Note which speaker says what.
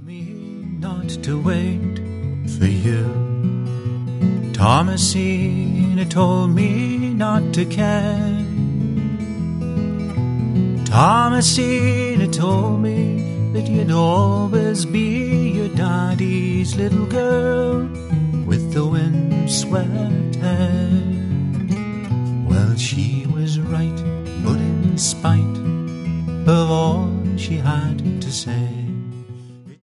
Speaker 1: me not to wait for you. Thomasina told me not to care. Thomasina told me that you'd always be your daddy's little girl with the windswept hair. Well, she was right, but in spite of all she had to say,